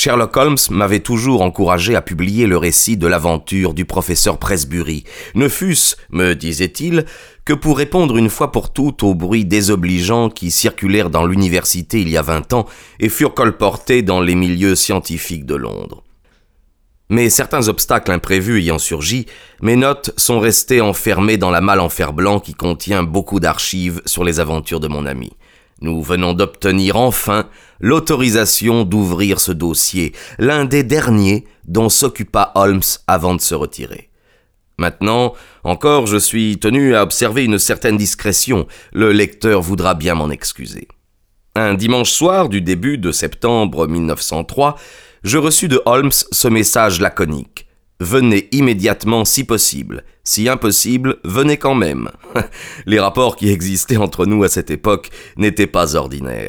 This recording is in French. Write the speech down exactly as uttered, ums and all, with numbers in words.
Sherlock Holmes m'avait toujours encouragé à publier le récit de l'aventure du professeur Presbury, ne fût-ce, me disait-il, que pour répondre une fois pour toutes aux bruits désobligeants qui circulèrent dans l'université il y a vingt ans et furent colportés dans les milieux scientifiques de Londres. Mais certains obstacles imprévus ayant surgi, mes notes sont restées enfermées dans la malle en fer blanc qui contient beaucoup d'archives sur les aventures de mon ami. Nous venons d'obtenir enfin l'autorisation d'ouvrir ce dossier, l'un des derniers dont s'occupa Holmes avant de se retirer. Maintenant, encore, je suis tenu à observer une certaine discrétion. Le lecteur voudra bien m'en excuser. Un dimanche soir du début de septembre mille neuf cent trois, je reçus de Holmes ce message laconique. « Venez immédiatement si possible. Si impossible, venez quand même. » Les rapports qui existaient entre nous à cette époque n'étaient pas ordinaires.